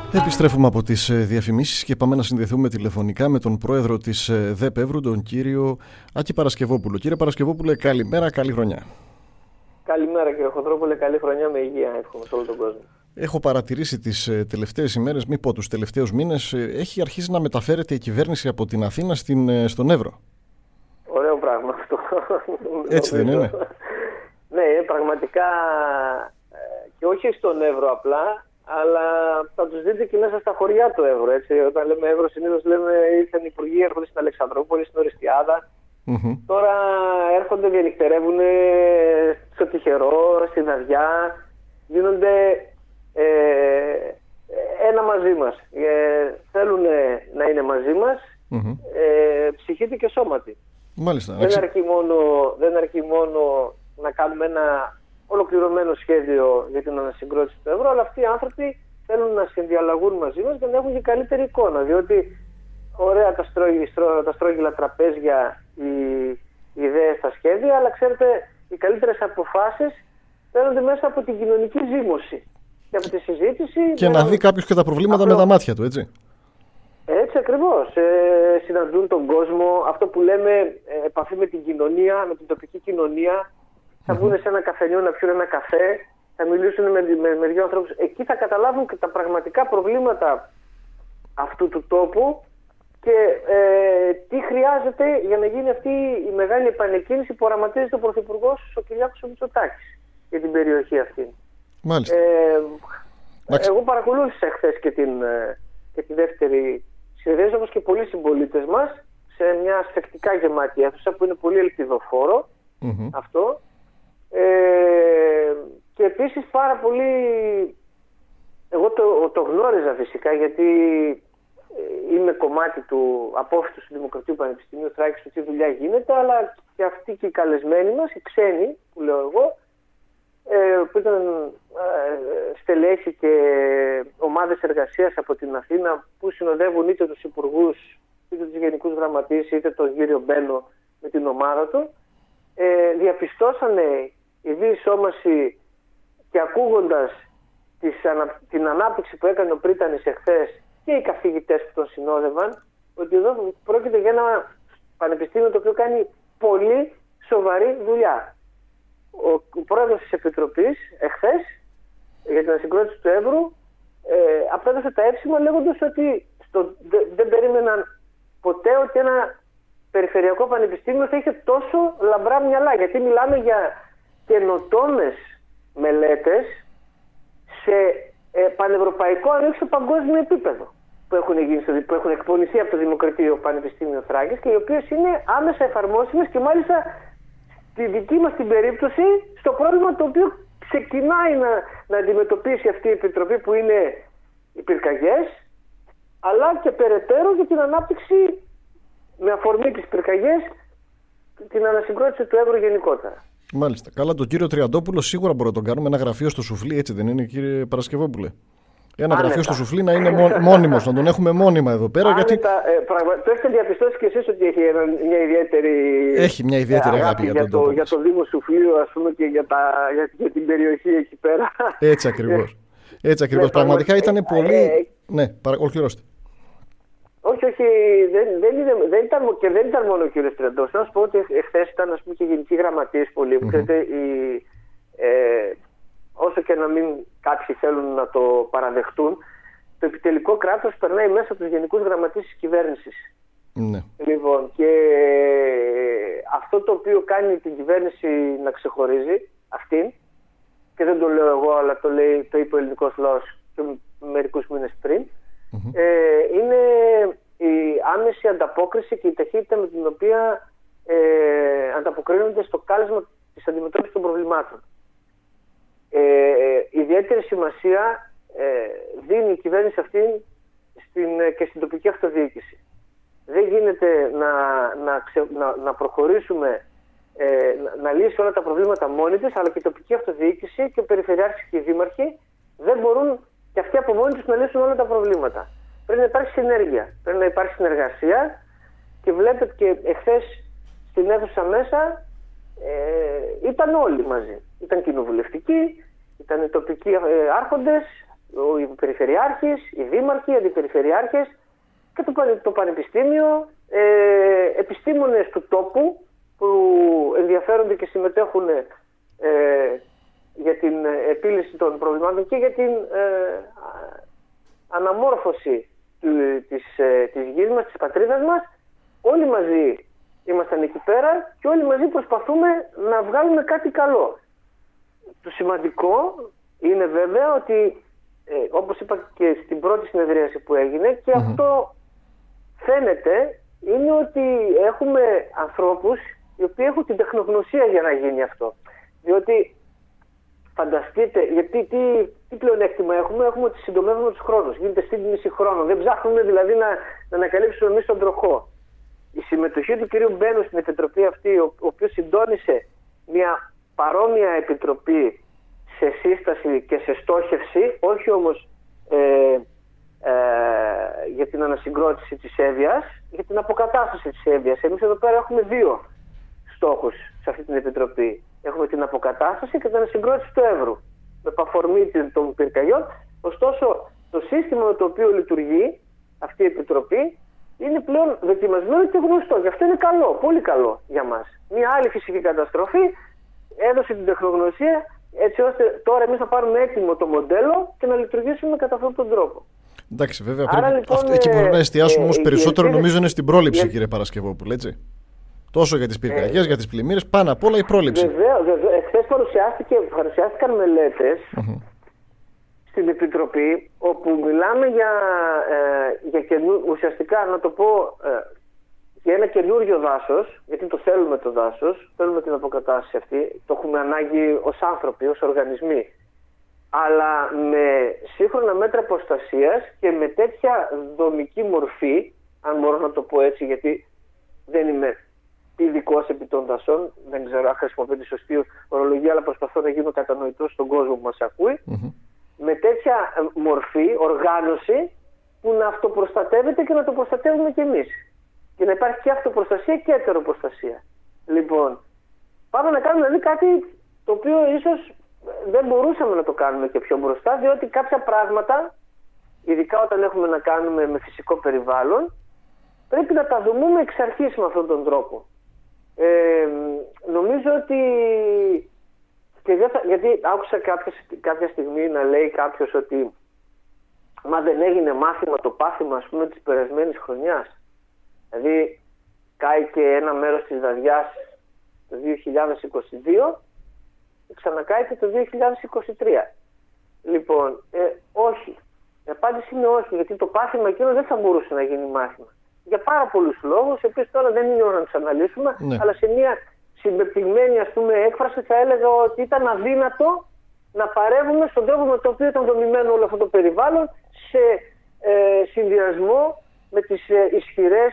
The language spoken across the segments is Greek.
Επιστρέφουμε από τις διαφημίσεις και πάμε να συνδεθούμε τηλεφωνικά με τον πρόεδρο της ΔΕΠ Εύρου, τον κύριο Άκη Παρασκευόπουλο. Κύριε Παρασκευόπουλε, καλημέρα, καλή χρονιά. Καλημέρα κύριε Χοντρόπουλε, καλή χρονιά με υγεία, εύχομαι σε όλο τον κόσμο. Έχω παρατηρήσει τις τελευταίες ημέρες, μη πω τους τελευταίους μήνες, έχει αρχίσει να μεταφέρεται η κυβέρνηση από την Αθήνα στον Εύρο. Ωραίο πράγμα αυτό. Έτσι δεν είναι? Ναι, πραγματικά, και όχι στον Εύρο απλά, αλλά θα τους δείτε και μέσα στα χωριά του Εύρου. Έτσι. Όταν λέμε Εύρο, συνήθως λέμε ήρθαν οι υπουργοί, έρχονται στην Αλεξανδρούπολη, στην Οριστιάδα. Τώρα έρχονται, διανυκτερεύουν στο Τυχερό, στην Αδιά, γίνονται ένα μαζί μας. Θέλουν να είναι μαζί μας, ψυχήτη και σώματι. Μάλιστα. Δεν αρκεί μόνο να κάνουμε ένα ολοκληρωμένο σχέδιο για την ανασυγκρότηση του ευρώ, αλλά αυτοί οι άνθρωποι θέλουν να συνδιαλλαγούν μαζί μας για να έχουν και καλύτερη εικόνα. Διότι ωραία τα στρόγγυλα τραπέζια, οι ιδέες, τα σχέδια, αλλά ξέρετε, οι καλύτερες αποφάσεις παίρνονται μέσα από την κοινωνική ζήμωση και από τη συζήτηση. Και να δει κάποιος και τα προβλήματα με τα μάτια του, έτσι. Έτσι ακριβώς. Συναντούν τον κόσμο, αυτό που λέμε επαφή με την κοινωνία, με την τοπική κοινωνία. Θα βγουν σε ένα καφενείο να πιούν ένα καφέ, θα μιλήσουν με δύο ανθρώπους. Εκεί θα καταλάβουν και τα πραγματικά προβλήματα αυτού του τόπου και τι χρειάζεται για να γίνει αυτή η μεγάλη επανεκκίνηση που οραματίζεται ο Πρωθυπουργός ο Κυριάκος Μητσοτάκης για την περιοχή αυτή. Μάλιστα. Εγώ παρακολούθησα χθες και τη δεύτερη συνεδρίαση, όπως και πολλοί συμπολίτες μας, σε μια σφαιχτικά γεμάτη αίθουσα που είναι πολύ ελπιδοφόρο αυτό. Και επίσης πάρα πολύ, εγώ το γνώριζα φυσικά, γιατί είμαι κομμάτι του απόφοιτου του Δημοκρατίου Πανεπιστημίου Θράκης, του τι δουλειά γίνεται, αλλά και αυτοί και οι καλεσμένοι μας, οι ξένοι που λέω εγώ, που ήταν στελέχη και ομάδες εργασίας από την Αθήνα που συνοδεύουν είτε τους υπουργούς, είτε τους γενικούς γραμματείς, είτε τον κύριο Μπένο με την ομάδα του, διαπιστώσανε η διεισόμαση και ακούγοντας την ανάπτυξη που έκανε ο Πρίτανης εχθές και οι καθηγητές που τον συνόδευαν, ότι εδώ πρόκειται για ένα πανεπιστήμιο το οποίο κάνει πολύ σοβαρή δουλειά. Ο πρόεδρος της Επιτροπής εχθές για την ανασυγκρότηση του Εύρου απέδωσε τα εύσημα λέγοντας ότι δεν περίμεναν ποτέ ότι ένα περιφερειακό πανεπιστήμιο θα είχε τόσο λαμπρά μυαλά, γιατί μιλάμε για καινοτόμες μελέτες σε πανευρωπαϊκό αν όχι σε παγκόσμιο επίπεδο που έχουν εκπονηθεί από το Δημοκρατίο Πανεπιστήμιο Θράκης και οι οποίες είναι άμεσα εφαρμόσιμες και μάλιστα στη δική μας την περίπτωση στο πρόβλημα το οποίο ξεκινάει να αντιμετωπίσει αυτή η Επιτροπή που είναι οι πυρκαγιές, αλλά και περαιτέρω για την ανάπτυξη με αφορμή τις πυρκαγιές, την ανασυγκρότηση του Εύρου γενικότερα. Μάλιστα. Καλά, τον κύριο Τριαντόπουλο σίγουρα μπορούμε να τον κάνουμε ένα γραφείο στο Σουφλί, έτσι δεν είναι, κύριε Παρασκευόπουλε? Ένα γραφείο στο Σουφλί να είναι μόνιμος, να τον έχουμε μόνιμα εδώ πέρα. Γιατί... Το έχετε διαπιστώσει και εσείς ότι έχει μια ιδιαίτερη. Έχει μια ιδιαίτερη αγάπη για το Δήμο Σουφλίου, ας πούμε, και για την περιοχή εκεί πέρα. Έτσι ακριβώς. Έτσι ακριβώς. Πραγματικά ήταν πολύ. Ναι, ολοκληρώστε. Όχι, δεν ήταν μόνο ο κύριος Τριαντόπουλος. Να σας πω ότι εχθές ήταν, ας πούμε, και γενικοί γραμματείς πολλοί. Ξέρετε, όσο και να μην κάποιοι θέλουν να το παραδεχτούν, το επιτελικό κράτος περνάει μέσα από τους γενικούς γραμματείς της κυβέρνησης. Ναι. Λοιπόν, και αυτό το οποίο κάνει την κυβέρνηση να ξεχωρίζει αυτήν, και δεν το λέω εγώ, αλλά το είπε ο ελληνικός λαός και μερικούς μήνες πριν, είναι η άμεση ανταπόκριση και η ταχύτητα με την οποία ανταποκρίνονται στο κάλεσμα της αντιμετώπισης των προβλημάτων. Ιδιαίτερη σημασία δίνει η κυβέρνηση αυτή και στην τοπική αυτοδιοίκηση. Δεν γίνεται να προχωρήσουμε να λύσει όλα τα προβλήματα μόνη της, αλλά και η τοπική αυτοδιοίκηση και ο περιφερειάρχης και οι δήμαρχοι δεν μπορούν και αυτοί από μόνοι τους να λύσουν όλα τα προβλήματα. Πρέπει να υπάρχει συνέργεια, πρέπει να υπάρχει συνεργασία και βλέπετε και εχθές στην αίθουσα μέσα ήταν όλοι μαζί. Ήταν κοινοβουλευτικοί, ήταν οι τοπικοί άρχοντες, οι περιφερειάρχες, οι δήμαρχοι, οι αντιπεριφερειάρχες και το πανεπιστήμιο, επιστήμονες του τόπου που ενδιαφέρονται και συμμετέχουν για την επίλυση των προβλημάτων και για την αναμόρφωση της γης μας, της πατρίδας μας. Όλοι μαζί ήμασταν εκεί πέρα και όλοι μαζί προσπαθούμε να βγάλουμε κάτι καλό. Το σημαντικό είναι βέβαια ότι, όπως είπα και στην πρώτη συνεδρίαση που έγινε, και αυτό φαίνεται, είναι ότι έχουμε ανθρώπους οι οποίοι έχουν την τεχνογνωσία για να γίνει αυτό. Διότι φανταστείτε, γιατί τι πλεονέκτημα έχουμε ότι συντομεύουμε τους χρόνους. Γίνεται σύντμηση χρόνων. Δεν ψάχνουμε δηλαδή να ανακαλύψουμε εμείς τον τροχό. Η συμμετοχή του κ. Μπένου στην επιτροπή αυτή, ο οποίος συντόνισε μια παρόμοια επιτροπή σε σύσταση και σε στόχευση, όχι όμως για την ανασυγκρότηση της Εύβοιας, για την αποκατάσταση της Εύβοιας. Εμείς εδώ πέρα έχουμε δύο στόχους σε αυτή την επιτροπή. Έχουμε την αποκατάσταση και την ανασυγκρότηση του Εύρου, με παφορμή των πυρκαγιών. Ωστόσο, το σύστημα με το οποίο λειτουργεί αυτή η επιτροπή είναι πλέον δοκιμασμένο και γνωστό. Και αυτό είναι καλό, πολύ καλό για μας. Μια άλλη φυσική καταστροφή έδωσε την τεχνογνωσία, έτσι ώστε τώρα εμείς να πάρουμε έτοιμο το μοντέλο και να λειτουργήσουμε κατά αυτόν τον τρόπο. Εντάξει, βέβαια. Λοιπόν, εκεί που πρέπει να εστιάσουμε όμως περισσότερο, νομίζω, είναι στην πρόληψη, κύριε Παρασκευόπουλε, έτσι. Τόσο για τις πυρκαγιές, για τις πλημμύρες, πάνω απ' όλα η πρόληψη. Βεβαίως. Εχθές παρουσιάστηκαν μελέτες στην Επιτροπή, όπου μιλάμε για ουσιαστικά, να το πω, για ένα καινούριο δάσος, γιατί το θέλουμε το δάσος, θέλουμε την αποκατάσταση αυτή, το έχουμε ανάγκη ως άνθρωποι, ως οργανισμοί, αλλά με σύγχρονα μέτρα προστασίας και με τέτοια δομική μορφή, αν μπορώ να το πω έτσι, γιατί δεν είμαι ειδικός επί των δασών, δεν ξέρω αν χρησιμοποιώ τη σωστή ορολογία, αλλά προσπαθώ να γίνω κατανοητός στον κόσμο που μας ακούει, με τέτοια μορφή, οργάνωση, που να αυτοπροστατεύεται και να το προστατεύουμε κι εμείς. Και να υπάρχει και αυτοπροστασία και ετεροπροστασία. Λοιπόν, πάμε να κάνουμε δηλαδή κάτι το οποίο ίσως δεν μπορούσαμε να το κάνουμε και πιο μπροστά, διότι κάποια πράγματα, ειδικά όταν έχουμε να κάνουμε με φυσικό περιβάλλον, πρέπει να τα δομούμε εξ αρχής με αυτόν τον τρόπο. Νομίζω ότι, γιατί άκουσα κάποια στιγμή να λέει κάποιος ότι μα δεν έγινε μάθημα το πάθημα, ας πούμε, της περασμένης χρονιάς. Δηλαδή κάηκε ένα μέρος της Δαδιάς το 2022 και ξανακάηκε το 2023. Λοιπόν, όχι. Η απάντηση είναι όχι, γιατί το πάθημα εκείνο δεν θα μπορούσε να γίνει μάθημα. Για πάρα πολλούς λόγους, οι οποίους τώρα δεν είναι ώρα να τους αναλύσουμε, αλλά σε μια συμπεπτυγμένη, ας πούμε, έκφραση θα έλεγα ότι ήταν αδύνατο να παρεύουμε στον τρόπο με τον οποίο ήταν δομημένο όλο αυτό το περιβάλλον, σε συνδυασμό με τις ισχυρές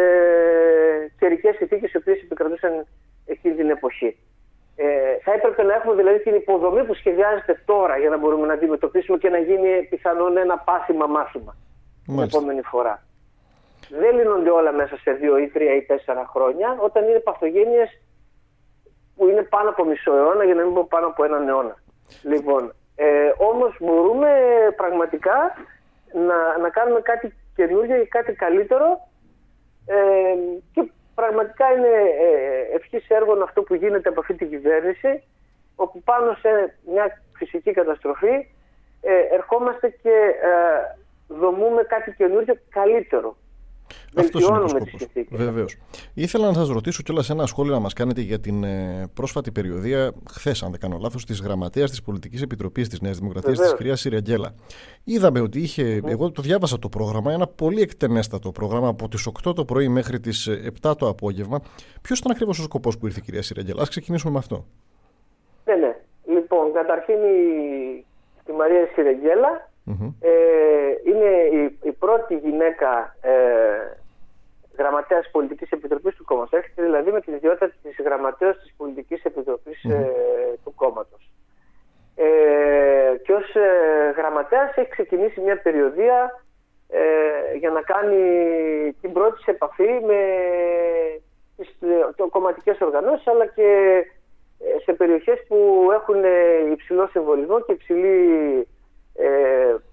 καιρικές συνθήκες οι οποίες επικρατούσαν εκείνη την εποχή. Θα έπρεπε να έχουμε δηλαδή την υποδομή που σχεδιάζεται τώρα για να μπορούμε να αντιμετωπίσουμε και να γίνει πιθανόν ένα πάθημα μάθημα την επόμενη φορά. Δεν λύνονται όλα μέσα σε 2 ή 3 ή 4 χρόνια, όταν είναι παθογένειες που είναι πάνω από μισό αιώνα, για να μην πω πάνω από έναν αιώνα. Λοιπόν, όμως μπορούμε πραγματικά να κάνουμε κάτι καινούργιο ή κάτι καλύτερο, και πραγματικά είναι ευχής έργων αυτό που γίνεται από αυτή την κυβέρνηση, όπου πάνω σε μια φυσική καταστροφή ερχόμαστε και δομούμε κάτι καινούργιο καλύτερο. Αυτό είναι ο σκοπός. Βεβαίως. Ήθελα να σας ρωτήσω κιόλας ένα σχόλιο να μας κάνετε για την πρόσφατη περιοδεία, χθες, αν δεν κάνω λάθος, της γραμματέας της Πολιτικής Επιτροπής της Νέας Δημοκρατίας, της κυρίας Συραγγέλα. Είδαμε ότι είχε, εγώ το διάβασα το πρόγραμμα, ένα πολύ εκτενέστατο πρόγραμμα από τις 8 το πρωί μέχρι τις 7 το απόγευμα. Ποιος ήταν ακριβώς ο σκοπός που ήρθε η κυρία Συραγγέλα? Ας ξεκινήσουμε με αυτό. Ναι. Λοιπόν, καταρχήν η Μαρία Συραγγέλα είναι η πρώτη γυναίκα γραμματέας Πολιτικής Επιτροπής του κόμματος. Έρχεται δηλαδή με την ιδιότητα της γραμματέας της Πολιτικής Επιτροπής του κόμματος. Και ως γραμματέας έχει ξεκινήσει μια περιοδεία για να κάνει την πρώτη σε επαφή με τις κομματικές οργανώσεις, αλλά και σε περιοχές που έχουν υψηλό συμβολισμό και υψηλή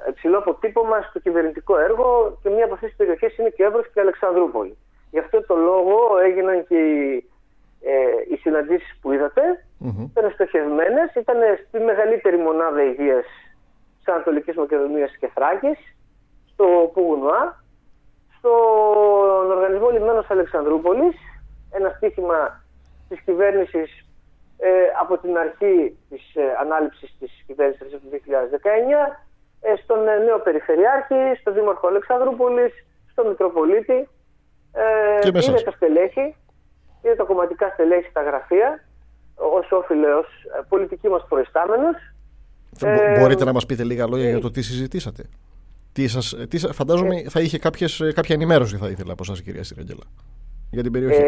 υψηλό αποτύπωμα στο κυβερνητικό έργο και μία από αυτές τις περιοχές είναι και Εύρος και Αλεξανδρούπολη. Γι' αυτό το λόγο έγιναν και οι συναντήσεις που είδατε. Ήταν στοχευμένες, ήταν στη μεγαλύτερη μονάδα υγείας της Ανατολικής Μακεδονίας και Θράκης, στο Πουγουνουά, στον Οργανισμό Λιμένος Αλεξανδρούπολης, ένα στοίχημα της κυβέρνησης από την αρχή της ανάληψης της κυβέρνησης του 2019, στον νέο Περιφερειάρχη, στον Δήμαρχο Αλεξανδρούπολης, στον Μητροπολίτη. Είναι τα στελέχη, είναι τα κομματικά στελέχη στα γραφεία, ως όφιλε, ως πολιτικοί μας προϊστάμενος. Μπορείτε να μας πείτε λίγα λόγια για το τι συζητήσατε? Φαντάζομαι θα είχε κάποια ενημέρωση θα ήθελα από εσάς, κυρία Σιραγγέλα, για την περιοχή.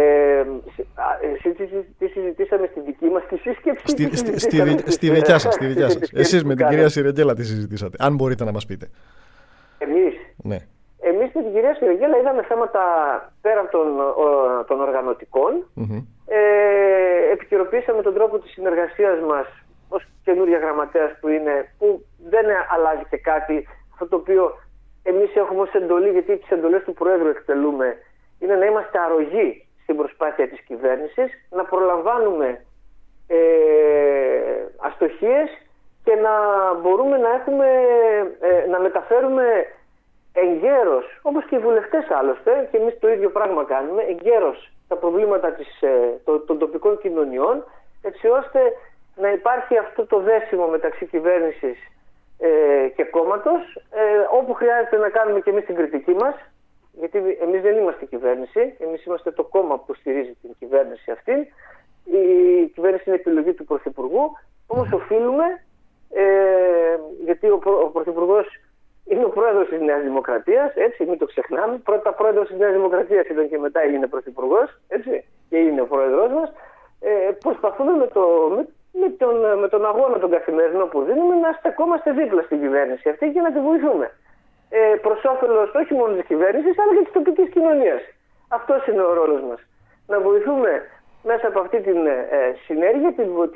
Τι συζητήσαμε στη δική μας τη σύσκεψη? Στη δικιά σας. Εσείς με την κυρία Σιραγγέλα τι συζητήσατε, αν μπορείτε να μας πείτε? Εμείς? Ναι. Εμείς με την κυρία Σιραγγέλα είδαμε θέματα πέραν των οργανωτικών. Επικαιροποιήσαμε τον τρόπο της συνεργασίας μας ως καινούργια γραμματέας που δεν αλλάζει και κάτι. Αυτό το οποίο εμείς έχουμε ως εντολή, γιατί τις εντολές του Προέδρου εκτελούμε, είναι να είμαστε αρρωγοί στην προσπάθεια της κυβέρνησης, να προλαμβάνουμε αστοχίες και να μπορούμε να μεταφέρουμε εγκαίρως, όπως και οι βουλευτές άλλωστε, και εμείς το ίδιο πράγμα κάνουμε, εγκαίρως τα προβλήματα των τοπικών κοινωνιών, έτσι ώστε να υπάρχει αυτό το δέσιμο μεταξύ κυβέρνησης και κόμματος, όπου χρειάζεται να κάνουμε και εμείς την κριτική μας, γιατί εμείς δεν είμαστε κυβέρνηση, εμείς είμαστε το κόμμα που στηρίζει την κυβέρνηση αυτή. Η κυβέρνηση είναι επιλογή του Πρωθυπουργού, όμως οφείλουμε, γιατί ο Πρωθυπουργός είναι ο πρόεδρος της Νέας Δημοκρατίας, έτσι, μην το ξεχνάμε. Πρώτα πρόεδρος της Νέας Δημοκρατίας ήταν και μετά έγινε πρωθυπουργός, έτσι, και είναι ο πρόεδρος μας. Προσπαθούμε με τον αγώνα τον καθημερινό που δίνουμε να στεκόμαστε δίπλα στην κυβέρνηση αυτή και να τη βοηθούμε. Προς όφελος όχι μόνο της κυβέρνησης, αλλά και της τοπικής κοινωνίας. Αυτός είναι ο ρόλος μας. Να βοηθούμε μέσα από αυτή την συνέργεια,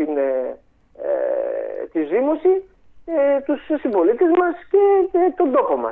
τη ζήμωση, τους συμπολίτες μας και τον τόπο μας.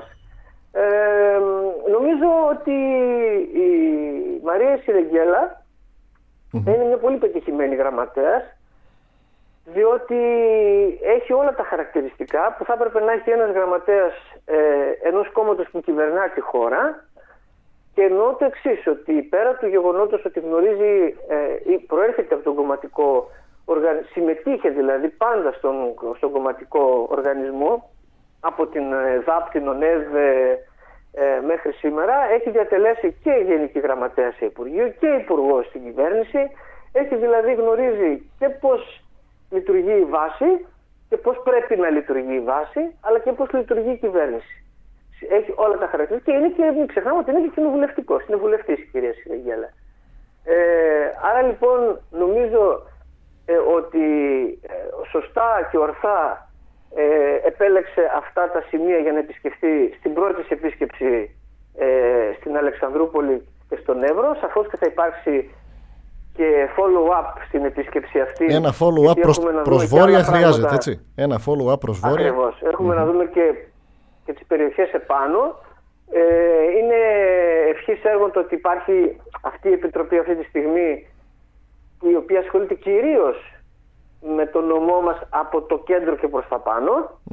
Νομίζω ότι η Μαρία Σιραγγέλα είναι μια πολύ πετυχημένη γραμματέας, διότι έχει όλα τα χαρακτηριστικά που θα έπρεπε να έχει ένας γραμματέας ενός κόμματος που κυβερνά τη χώρα, και εννοώ το εξής, ότι πέρα του γεγονότος ότι γνωρίζει ή προέρχεται από τον κομματικό οργανισμό, συμμετείχε δηλαδή πάντα στον κομματικό οργανισμό, από την ΔΑΠ, την ΟΝΕΔ μέχρι σήμερα, έχει διατελέσει και γενική γραμματέα σε Υπουργείο και υπουργός στην κυβέρνηση, έχει δηλαδή γνωρίζει και πώς λειτουργεί η βάση και πώς πρέπει να λειτουργεί η βάση, αλλά και πώς λειτουργεί η κυβέρνηση. Έχει όλα τα χαρακτηριστικά και είναι και, μην ξεχνάμε ότι είναι και κοινοβουλευτικός, είναι βουλευτής η κυρία Σιραγγέλα. Άρα λοιπόν νομίζω ότι σωστά και ορθά επέλεξε αυτά τα σημεία για να επισκεφτεί στην πρώτη της επίσκεψη στην Αλεξανδρούπολη και στον Εύρο. Σαφώς και θα υπάρξει και follow-up στην επίσκεψη αυτή. Ένα follow-up προς βόρεια χρειάζεται, έτσι. Ένα follow-up προς βόρεια. Ακριβώς. Έχουμε να δούμε και τις περιοχές επάνω. Είναι ευχής έργων το ότι υπάρχει αυτή η επιτροπή αυτή τη στιγμή, η οποία ασχολείται κυρίως με το νομό μας από το κέντρο και προς τα πάνω.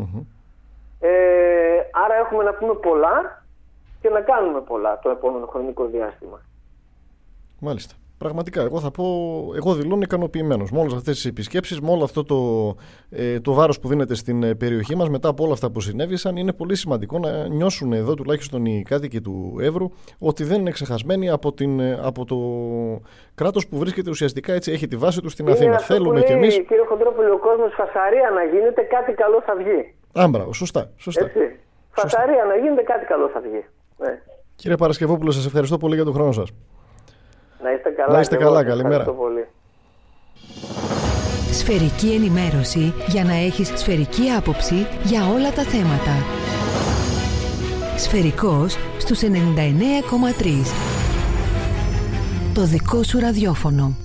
Άρα έχουμε να πούμε πολλά και να κάνουμε πολλά το επόμενο χρονικό διάστημα. Μάλιστα. Πραγματικά, εγώ δηλώνω ικανοποιημένος με όλες αυτές τις επισκέψεις, με όλο αυτό το βάρος που δίνεται στην περιοχή μας μετά από όλα αυτά που συνέβησαν. Είναι πολύ σημαντικό να νιώσουν εδώ τουλάχιστον οι κάτοικοι του Εύρου ότι δεν είναι ξεχασμένοι από το κράτος που βρίσκεται ουσιαστικά, έτσι, έχει τη βάση του στην Αθήνα. Θέλουμε κι εμείς. Κύριε Χοντρόπουλε, ο κόσμος φασαρία να γίνεται, κάτι καλό θα βγει. Άμπρα, σωστά. Έτσι. Φασαρία να γίνεται, κάτι καλό θα βγει. Ναι. Κύριε Παρασκευόπουλο, σας ευχαριστώ πολύ για τον χρόνο σας. Να είστε καλά, καλημέρα. Πολύ. Σφαιρική ενημέρωση για να έχεις σφαιρική άποψη για όλα τα θέματα. Σφαιρικός στους 99,3. Το δικό σου ραδιόφωνο.